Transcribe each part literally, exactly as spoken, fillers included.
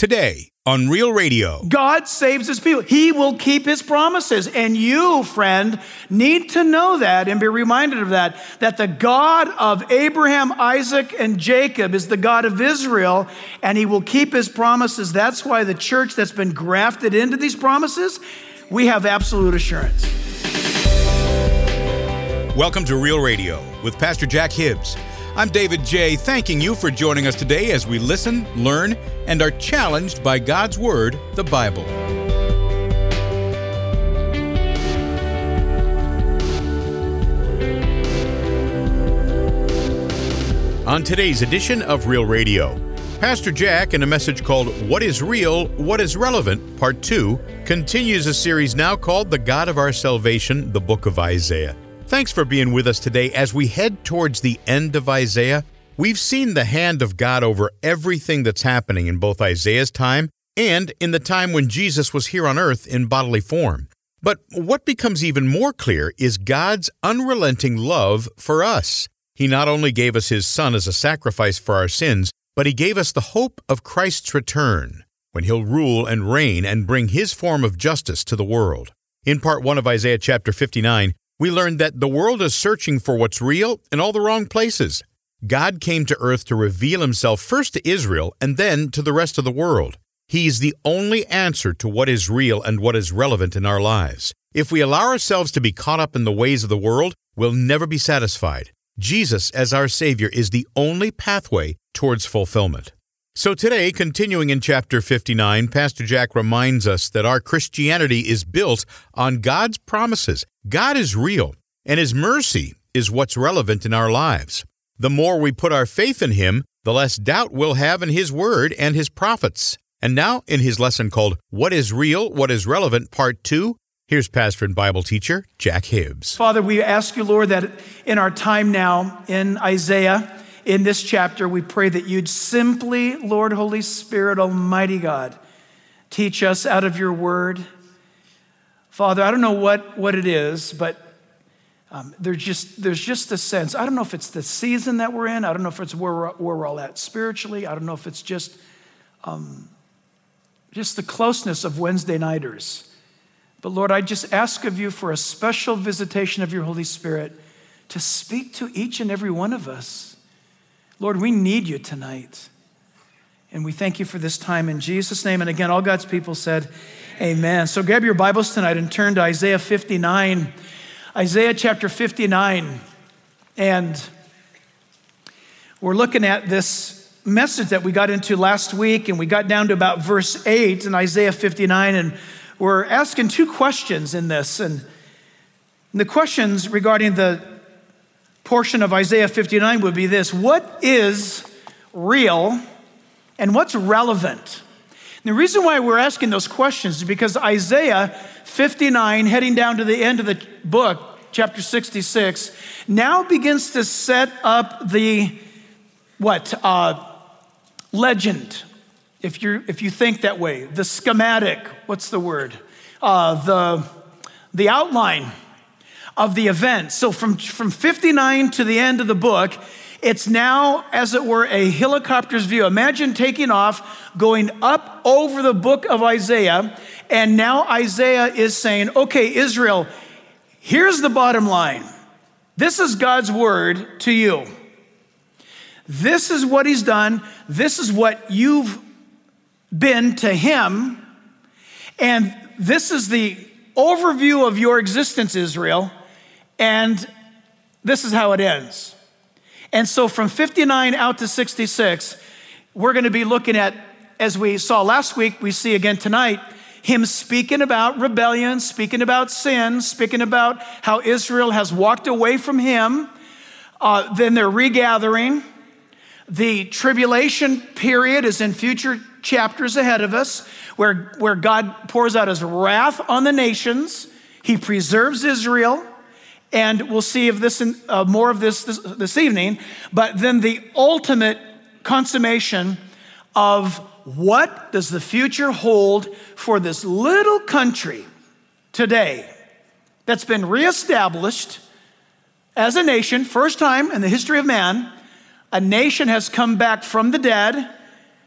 Today on Real Radio. God saves his people. He will keep his promises. And you, friend, need to know that and be reminded of that, that the God of Abraham, Isaac, and Jacob is the God of Israel, and he will keep his promises. That's why the church that's been grafted into these promises, we have absolute assurance. Welcome to Real Radio with Pastor Jack Hibbs. I'm David J., thanking you for joining us today as we listen, learn, and are challenged by God's Word, the Bible. On today's edition of Real Radio, Pastor Jack, in a message called What is Real, What is Relevant, Part two, continues a series now called The God of Our Salvation, the Book of Isaiah. Thanks for being with us today as we head towards the end of Isaiah. We've seen the hand of God over everything that's happening in both Isaiah's time and in the time when Jesus was here on earth in bodily form. But what becomes even more clear is God's unrelenting love for us. He not only gave us His Son as a sacrifice for our sins, but He gave us the hope of Christ's return, when He'll rule and reign and bring His form of justice to the world. In part one of Isaiah chapter fifty-nine, we learned that the world is searching for what's real in all the wrong places. God came to earth to reveal Himself first to Israel and then to the rest of the world. He's the only answer to what is real and what is relevant in our lives. If we allow ourselves to be caught up in the ways of the world, we'll never be satisfied. Jesus, as our Savior, is the only pathway towards fulfillment. So today, continuing in chapter fifty-nine, Pastor Jack reminds us that our Christianity is built on God's promises. God is real, and His mercy is what's relevant in our lives. The more we put our faith in Him, the less doubt we'll have in His Word and His prophets. And now, in his lesson called What is Real, What is Relevant, Part two, here's pastor and Bible teacher Jack Hibbs. Father, we ask you, Lord, that in our time now in Isaiah, in this chapter, we pray that you'd simply, Lord, Holy Spirit, Almighty God, teach us out of your word. Father, I don't know what, what it is, but um, there's just there's just a sense. I don't know if it's the season that we're in. I don't know if it's where we're, where we're all at spiritually. I don't know if it's just, um, just the closeness of Wednesday nighters. But Lord, I just ask of you for a special visitation of your Holy Spirit to speak to each and every one of us. Lord, we need you tonight. And we thank you for this time in Jesus' name. And again, all God's people said, amen. So grab your Bibles tonight and turn to Isaiah fifty-nine. Isaiah chapter fifty-nine. And we're looking at this message that we got into last week, and we got down to about verse eight in Isaiah fifty-nine, and we're asking two questions in this. And the questions regarding the portion of Isaiah fifty-nine would be this: what is real and what's relevant? And the reason why we're asking those questions is because Isaiah fifty-nine, heading down to the end of the book, chapter sixty-six, now begins to set up the, what, uh, legend, if you if you think that way, the schematic, what's the word, uh, the the outline of the event. So from, from fifty-nine to the end of the book, it's now, as it were, a helicopter's view. Imagine taking off, going up over the book of Isaiah, and now Isaiah is saying, okay, Israel, here's the bottom line. This is God's word to you. This is what He's done. This is what you've been to Him. And this is the overview of your existence, Israel. And this is how it ends. And so from fifty-nine out to sixty-six, we're going to be looking at, as we saw last week, we see again tonight, Him speaking about rebellion, speaking about sin, speaking about how Israel has walked away from Him. Uh, then they're regathering. The tribulation period is in future chapters ahead of us, where, where God pours out His wrath on the nations. He preserves Israel. And we'll see if this uh, more of this, this this evening. But then the ultimate consummation of what does the future hold for this little country today that's been reestablished as a nation, first time in the history of man. A nation has come back from the dead,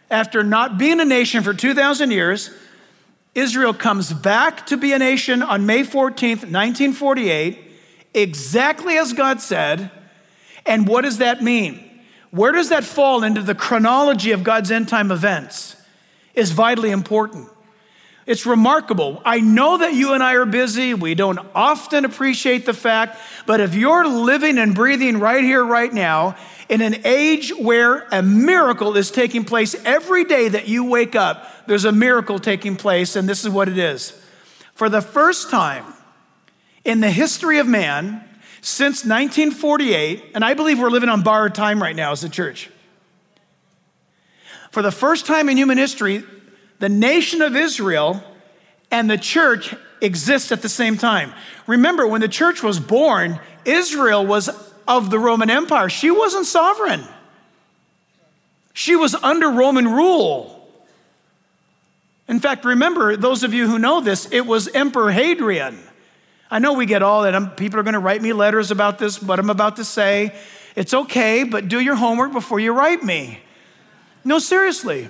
After not being a nation for two thousand years, Israel comes back to be a nation on May fourteenth, nineteen forty-eight, exactly as God said. And what does that mean? Where does that fall into the chronology of God's end time events? Is vitally important. It's remarkable. I know that you and I are busy. We don't often appreciate the fact, but if you're living and breathing right here, right now, in an age where a miracle is taking place every day that you wake up, there's a miracle taking place, and this is what it is. For the first time in the history of man, since nineteen forty-eight, and I believe we're living on borrowed time right now as a church. For the first time in human history, the nation of Israel and the church exist at the same time. Remember, when the church was born, Israel was of the Roman Empire. She wasn't sovereign. She was under Roman rule. In fact, remember, those of you who know this, it was Emperor Hadrian. I know we get all that. I'm, people are going to write me letters about this, what I'm about to say. It's okay, but do your homework before you write me. No, seriously.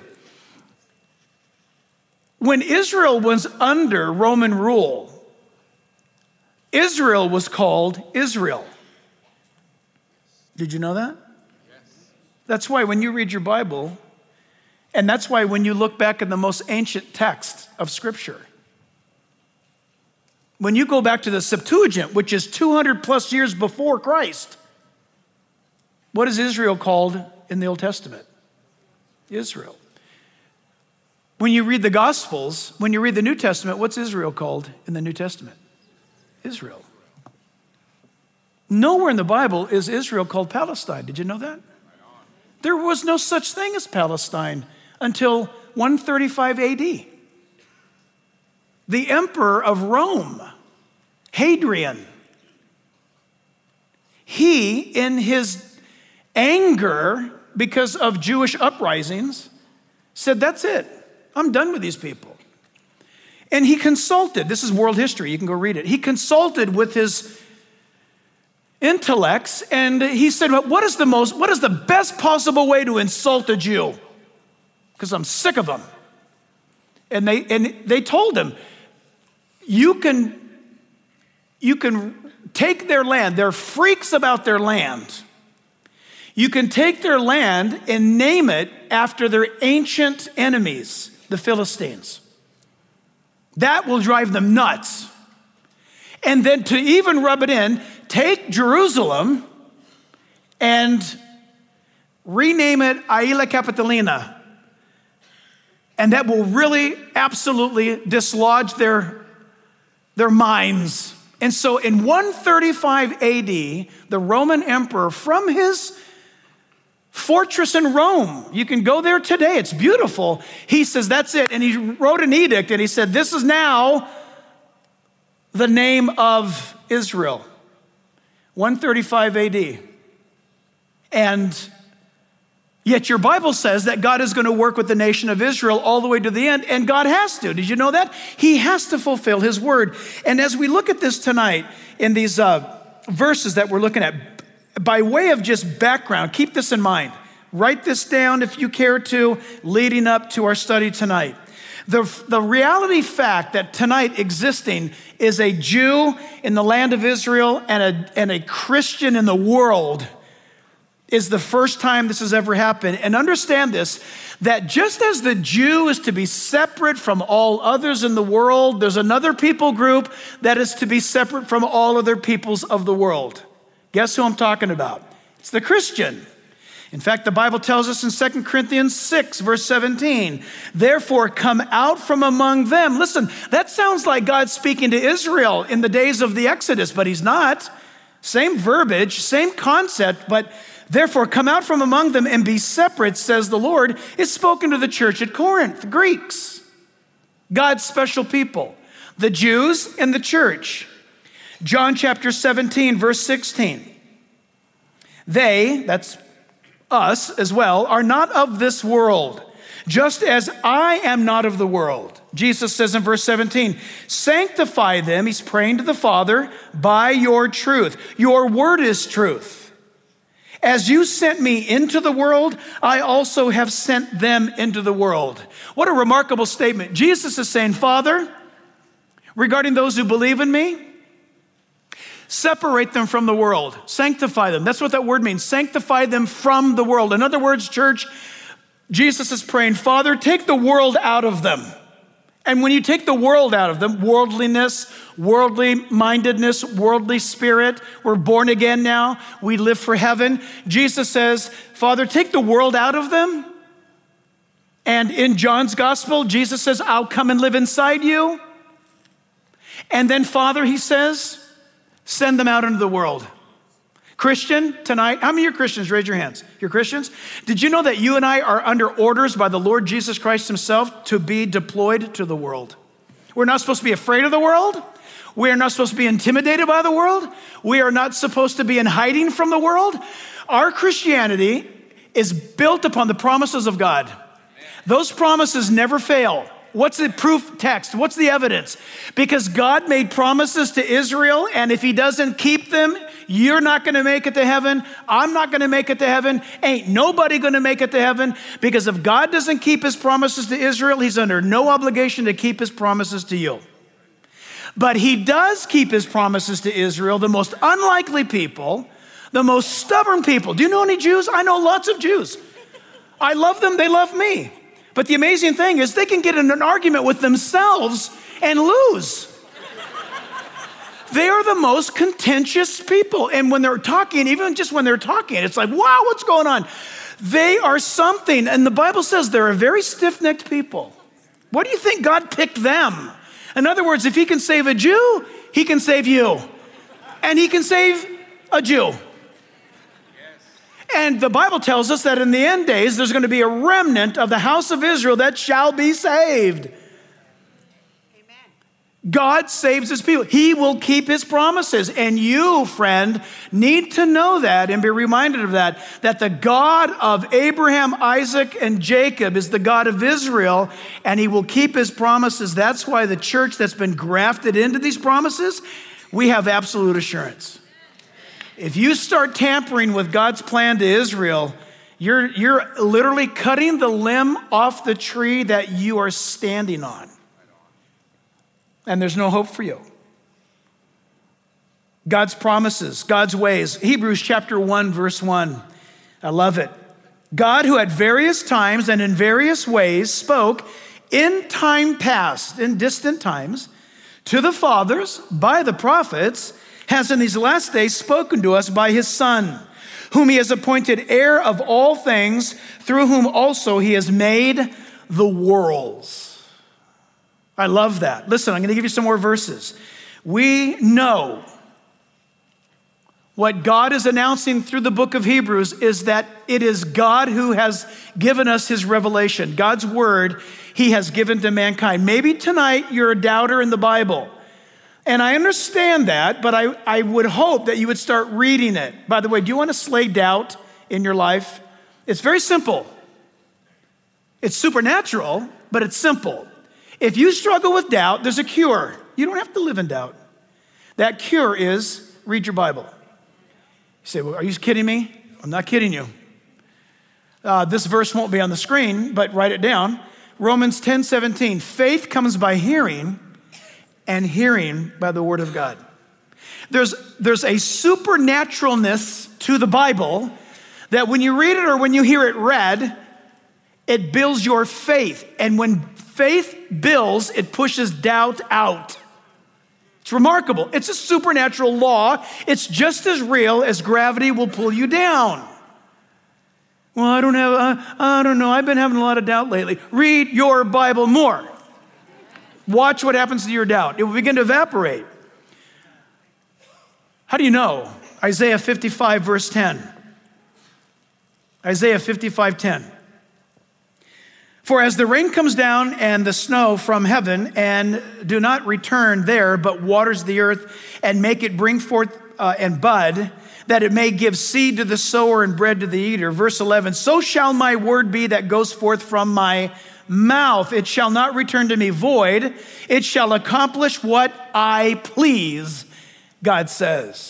When Israel was under Roman rule, Israel was called Israel. Did you know that? Yes. That's why when you read your Bible, and that's why when you look back at the most ancient text of Scripture, when you go back to the Septuagint, which is two hundred plus years before Christ, what is Israel called in the Old Testament? Israel. When you read the Gospels, when you read the New Testament, what's Israel called in the New Testament? Israel. Nowhere in the Bible is Israel called Palestine. Did you know that? There was no such thing as Palestine until one thirty-five A D. The emperor of Rome, Hadrian, he, in his anger because of Jewish uprisings, said, that's it. I'm done with these people. And he consulted. This is world history. You can go read it. He consulted with his intellects, and he said, what is the most, what is the best possible way to insult a Jew? Because I'm sick of them. And they and they told him, you can, you can take their land. They're freaks about their land. You can take their land and name it after their ancient enemies, the Philistines. That will drive them nuts. And then to even rub it in, take Jerusalem and rename it Aelia Capitolina. And that will really absolutely dislodge their, their minds. And so in one thirty-five A D, the Roman emperor from his fortress in Rome, you can go there today, it's beautiful. He says, that's it. And he wrote an edict and he said, this is now the name of Israel. one thirty-five A D. And yet your Bible says that God is going to work with the nation of Israel all the way to the end, and God has to. Did you know that? He has to fulfill his word. And as we look at this tonight in these uh, verses that we're looking at, by way of just background, keep this in mind. Write this down if you care to, leading up to our study tonight. The, the reality fact that tonight existing is a Jew in the land of Israel and a, and a Christian in the world is the first time this has ever happened. And understand this, that just as the Jew is to be separate from all others in the world, there's another people group that is to be separate from all other peoples of the world. Guess who I'm talking about? It's the Christian. In fact, the Bible tells us in Second Corinthians six, verse seventeen, therefore come out from among them. Listen, that sounds like God speaking to Israel in the days of the Exodus, but he's not. Same verbiage, same concept, but therefore come out from among them and be separate, says the Lord. It's spoken to the church at Corinth, the Greeks, God's special people, the Jews and the church. John chapter seventeen, verse sixteen. They, that's us as well, are not of this world, just as I am not of the world. Jesus says in verse seventeen, sanctify them, he's praying to the Father, by your truth. Your word is truth. As you sent me into the world, I also have sent them into the world. What a remarkable statement. Jesus is saying, Father, regarding those who believe in me, separate them from the world, sanctify them. That's what that word means, sanctify them from the world. In other words, church, Jesus is praying, Father, take the world out of them. And when you take the world out of them, worldliness, worldly mindedness, worldly spirit, we're born again now, we live for heaven. Jesus says, Father, take the world out of them. And in John's gospel, Jesus says, I'll come and live inside you. And then, Father, he says, send them out into the world. Christian, tonight, how many of you are Christians? Raise your hands. You're Christians? Did you know that you and I are under orders by the Lord Jesus Christ himself to be deployed to the world? We're not supposed to be afraid of the world. We are not supposed to be intimidated by the world. We are not supposed to be in hiding from the world. Our Christianity is built upon the promises of God. Those promises never fail. What's the proof text? What's the evidence? Because God made promises to Israel, and if he doesn't keep them, you're not going to make it to heaven. I'm not going to make it to heaven. Ain't nobody going to make it to heaven, because if God doesn't keep his promises to Israel, he's under no obligation to keep his promises to you. But he does keep his promises to Israel, the most unlikely people, the most stubborn people. Do you know any Jews? I know lots of Jews. I love them. They love me. But the amazing thing is they can get in an argument with themselves and lose. They are the most contentious people. And when they're talking, even just when they're talking, it's like, wow, what's going on? They are something. And the Bible says they're a very stiff-necked people. What do you think God picked them? In other words, if he can save a Jew, he can save you. And he can save a Jew. And the Bible tells us that in the end days, there's going to be a remnant of the house of Israel that shall be saved. God saves his people. He will keep his promises. And you, friend, need to know that and be reminded of that, that the God of Abraham, Isaac, and Jacob is the God of Israel, and he will keep his promises. That's why the church that's been grafted into these promises, we have absolute assurance. If you start tampering with God's plan to Israel, you're, you're literally cutting the limb off the tree that you are standing on. And there's no hope for you. God's promises, God's ways. Hebrews chapter one, verse one. I love it. God, who at various times and in various ways spoke in time past, in distant times, to the fathers by the prophets, has in these last days spoken to us by his Son, whom he has appointed heir of all things, through whom also he has made the worlds. I love that. Listen, I'm going to give you some more verses. We know what God is announcing through the book of Hebrews is that it is God who has given us his revelation. God's word he has given to mankind. Maybe tonight you're a doubter in the Bible. And I understand that, but I, I would hope that you would start reading it. By the way, do you want to slay doubt in your life? It's very simple. It's supernatural, but it's simple. If you struggle with doubt, there's a cure. You don't have to live in doubt. That cure is read your Bible. You say, well, are you kidding me? I'm not kidding you. Uh, this verse won't be on the screen, but write it down. Romans ten seventeen, faith comes by hearing, and hearing by the word of God. There's, there's a supernaturalness to the Bible that when you read it or when you hear it read, it builds your faith. And when faith builds, it pushes doubt out. It's remarkable. It's a supernatural law. It's just as real as gravity will pull you down. Well, I don't have, uh, I don't know. I've been having a lot of doubt lately. Read your Bible more. Watch what happens to your doubt. It will begin to evaporate. How do you know? Isaiah fifty-five, verse ten. Isaiah fifty-five, ten. For as the rain comes down and the snow from heaven and do not return there, but waters the earth and make it bring forth uh, and bud, that it may give seed to the sower and bread to the eater. Verse eleven, so shall my word be that goes forth from my mouth. It shall not return to me void. It shall accomplish what I please, God says.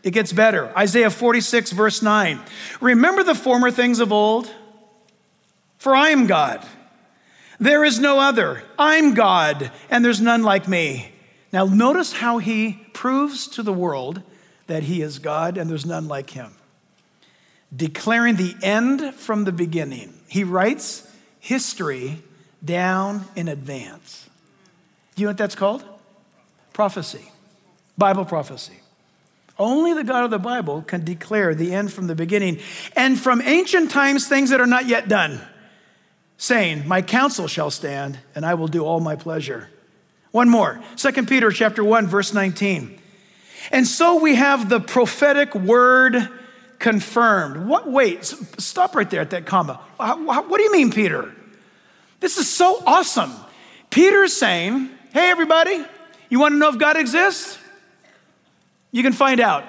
It gets better. Isaiah forty-six, verse nine. Remember the former things of old? For I am God. There is no other. I'm God, and there's none like me. Now notice how he proves to the world that he is God and there's none like him. Declaring the end from the beginning. He writes history down in advance. Do you know what that's called? Prophecy. Bible prophecy. Only the God of the Bible can declare the end from the beginning. And from ancient times, things that are not yet done. Saying, my counsel shall stand, and I will do all my pleasure. One more. Second Peter chapter one, verse nineteen. And so we have the prophetic word confirmed. What? Wait, stop right there at that comma. What do you mean, Peter? This is so awesome. Peter's saying, hey, everybody, you want to know if God exists? You can find out.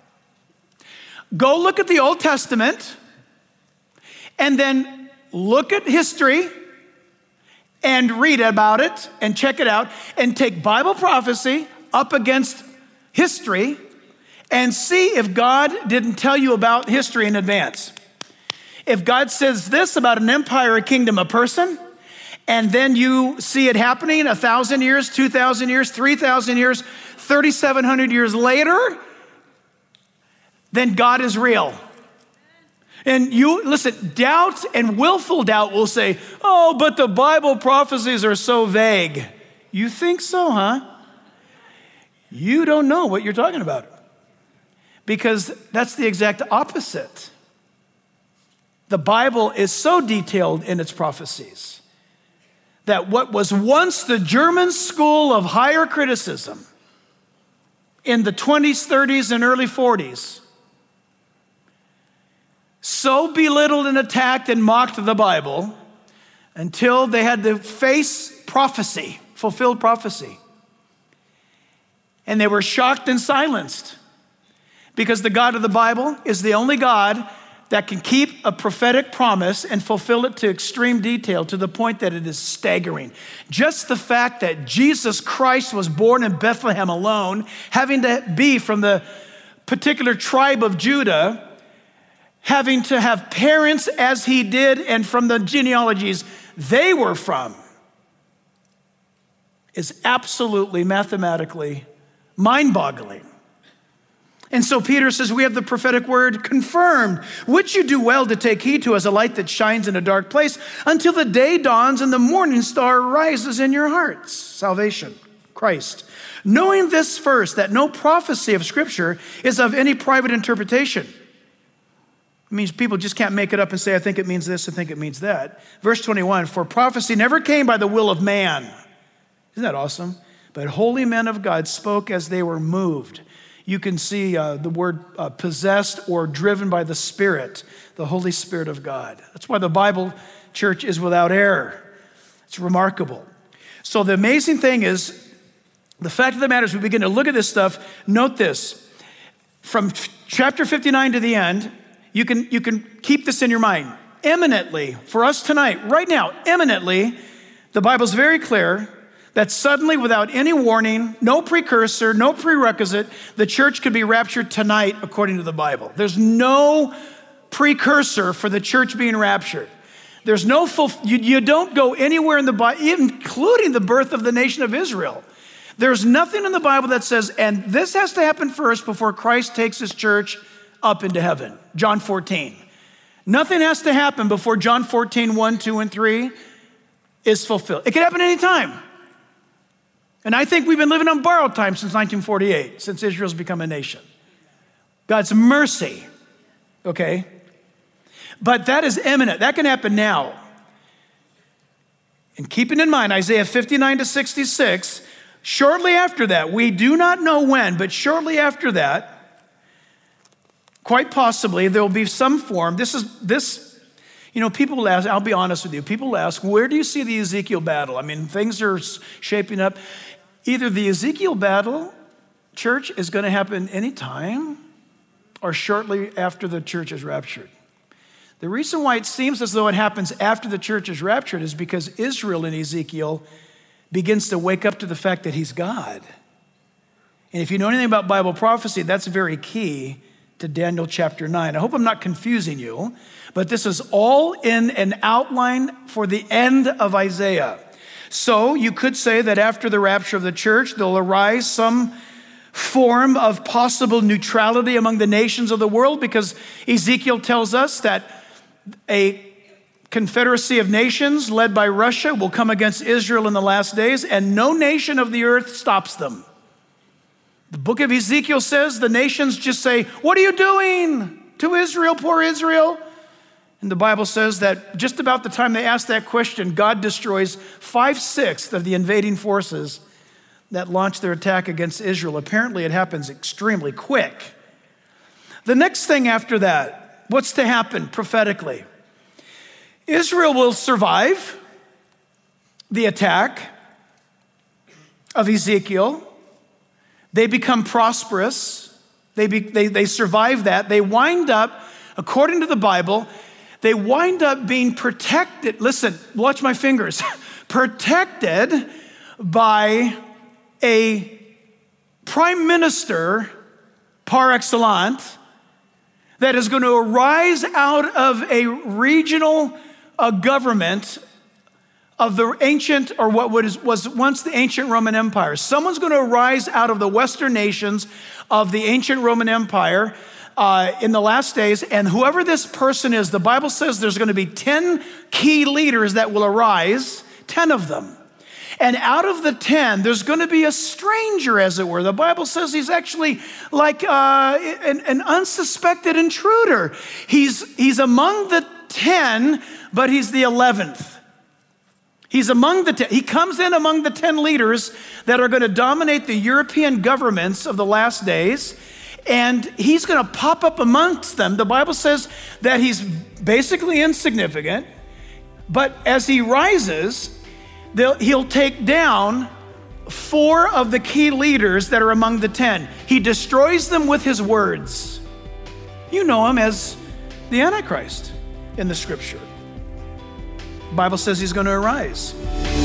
Go look at the Old Testament and then look at history and read about it and check it out and take Bible prophecy up against history and see if God didn't tell you about history in advance. If God says this about an empire, a kingdom, a person, and then you see it happening a thousand years, two thousand years, three thousand years, thirty-seven hundred years later, then God is real. And you, listen, doubt and willful doubt will say, oh, but the Bible prophecies are so vague. You think so, huh? You don't know what you're talking about. Because that's the exact opposite. The Bible is so detailed in its prophecies that what was once the German school of higher criticism in the twenties, thirties, and early forties so belittled and attacked and mocked the Bible until they had to face prophecy, fulfilled prophecy. And they were shocked and silenced because the God of the Bible is the only God that can keep a prophetic promise and fulfill it to extreme detail to the point that it is staggering. Just the fact that Jesus Christ was born in Bethlehem alone, having to be from the particular tribe of Judah, having to have parents as he did and from the genealogies they were from, is absolutely mathematically mind-boggling. And so Peter says, we have the prophetic word confirmed, which you do well to take heed to as a light that shines in a dark place until the day dawns and the morning star rises in your hearts. Salvation, Christ. Knowing this first, that no prophecy of Scripture is of any private interpretation. It means people just can't make it up and say, I think it means this, I think it means that. Verse twenty-one, for prophecy never came by the will of man. Isn't that awesome? But holy men of God spoke as they were moved. You can see uh, the word uh, possessed or driven by the Spirit, the Holy Spirit of God. That's why the Bible, church, is without error. It's remarkable. So the amazing thing is, the fact of the matter is we begin to look at this stuff. Note this. From chapter fifty-nine to the end, you can, you can keep this in your mind. Imminently, for us tonight, right now, imminently, the Bible's very clear that suddenly, without any warning, no precursor, no prerequisite, the church could be raptured tonight according to the Bible. There's no precursor for the church being raptured. There's no full, you, you don't go anywhere in the Bible, including the birth of the nation of Israel. There's nothing in the Bible that says, and this has to happen first before Christ takes his church up into heaven. John fourteen. Nothing has to happen before John fourteen, one, two, and three is fulfilled. It can happen anytime. And I think we've been living on borrowed time since nineteen forty-eight, since Israel's become a nation. God's mercy, okay? But that is imminent. That can happen now. And keeping in mind, Isaiah fifty-nine to sixty-six, shortly after that, we do not know when, but shortly after that, quite possibly there will be some form. This is, this, you know, people ask, I'll be honest with you, people ask, where do you see the Ezekiel battle? I mean, things are shaping up. Either the Ezekiel battle, church, is going to happen anytime or shortly after the church is raptured. The reason why it seems as though it happens after the church is raptured is because Israel in Ezekiel begins to wake up to the fact that he's God. And if you know anything about Bible prophecy, that's very key to Daniel chapter nine. I hope I'm not confusing you, but this is all in an outline for the end of Isaiah. So you could say that after the rapture of the church, there'll arise some form of possible neutrality among the nations of the world, because Ezekiel tells us that a confederacy of nations led by Russia will come against Israel in the last days, and no nation of the earth stops them. The book of Ezekiel says the nations just say, "What are you doing to Israel, poor Israel?" And the Bible says that just about the time they ask that question, God destroys five-sixths of the invading forces that launch their attack against Israel. Apparently, it happens extremely quick. The next thing after that, what's to happen prophetically? Israel will survive the attack of Ezekiel. They become prosperous. They, be, they, they survive that. They wind up, according to the Bible, they wind up being protected. Listen, watch my fingers. Protected by a prime minister par excellence that is going to arise out of a regional uh, government of the ancient, or what was, was once the ancient Roman Empire. Someone's going to arise out of the Western nations of the ancient Roman Empire uh, in the last days, and whoever this person is, the Bible says there's going to be ten key leaders that will arise, ten of them. And out of the ten, there's going to be a stranger, as it were. The Bible says he's actually like uh, an, an unsuspected intruder. He's, he's among the ten, but he's the eleventh. He's among the ten. He comes in among the ten leaders that are going to dominate the European governments of the last days, and he's going to pop up amongst them. The Bible says that he's basically insignificant, but as he rises, he'll take down four of the key leaders that are among the ten. He destroys them with his words. You know him as the Antichrist in the scripture. The Bible says he's going to arise.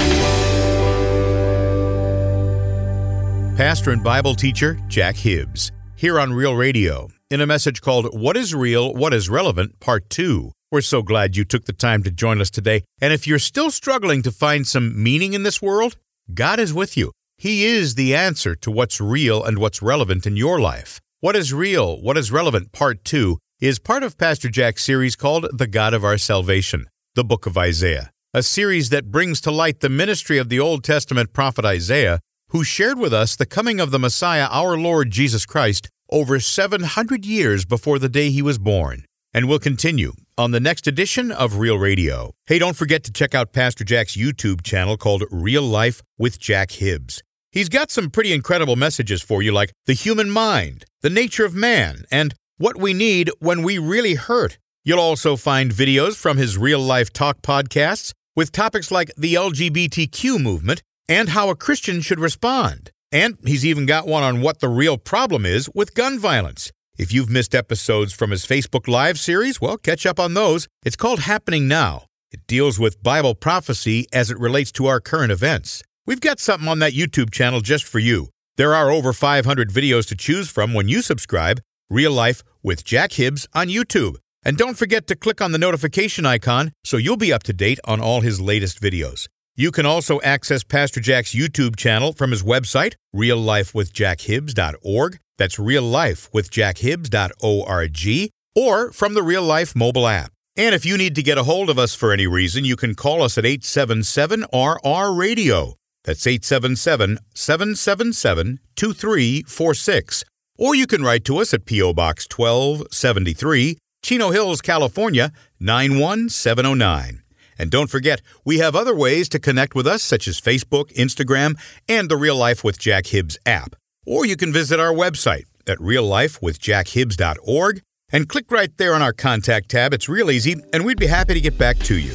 Pastor and Bible teacher Jack Hibbs, here on Real Radio, in a message called What is Real, What is Relevant, Part two. We're so glad you took the time to join us today. And if you're still struggling to find some meaning in this world, God is with you. He is the answer to what's real and what's relevant in your life. What is Real, What is Relevant, Part two is part of Pastor Jack's series called The God of Our Salvation, the Book of Isaiah, a series that brings to light the ministry of the Old Testament prophet Isaiah, who shared with us the coming of the Messiah, our Lord Jesus Christ, over seven hundred years before the day he was born. And we'll continue on the next edition of Real Radio. Hey, don't forget to check out Pastor Jack's YouTube channel called Real Life with Jack Hibbs. He's got some pretty incredible messages for you, like the human mind, the nature of man, and what we need when we really hurt. You'll also find videos from his Real Life Talk podcasts with topics like the L G B T Q movement and how a Christian should respond. And he's even got one on what the real problem is with gun violence. If you've missed episodes from his Facebook Live series, well, catch up on those. It's called Happening Now. It deals with Bible prophecy as it relates to our current events. We've got something on that YouTube channel just for you. There are over five hundred videos to choose from when you subscribe. Real Life with Jack Hibbs on YouTube. And don't forget to click on the notification icon so you'll be up to date on all his latest videos. You can also access Pastor Jack's YouTube channel from his website, real life with jack hibbs dot org. That's real life with jack hibbs dot org, or from the Real Life mobile app. And if you need to get a hold of us for any reason, you can call us at eight seven seven R R radio. That's eight seven seven, seven seven seven, two three four six. Or you can write to us at P O Box twelve seventy-three, Chino Hills, California, nine one seven oh nine. And don't forget, we have other ways to connect with us, such as Facebook, Instagram, and the Real Life with Jack Hibbs app. Or you can visit our website at real life with jack hibbs dot org and click right there on our Contact tab. It's real easy, and we'd be happy to get back to you.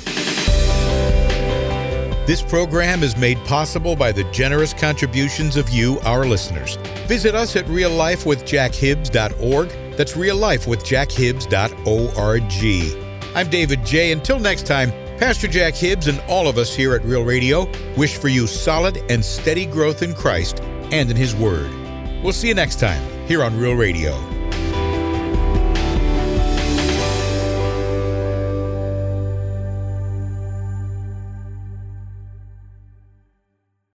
This program is made possible by the generous contributions of you, our listeners. Visit us at real life with jack hibbs dot org. That's real life with jack hibbs dot org. I'm David J. Until next time, Pastor Jack Hibbs and all of us here at Real Radio wish for you solid and steady growth in Christ and in His Word. We'll see you next time here on Real Radio.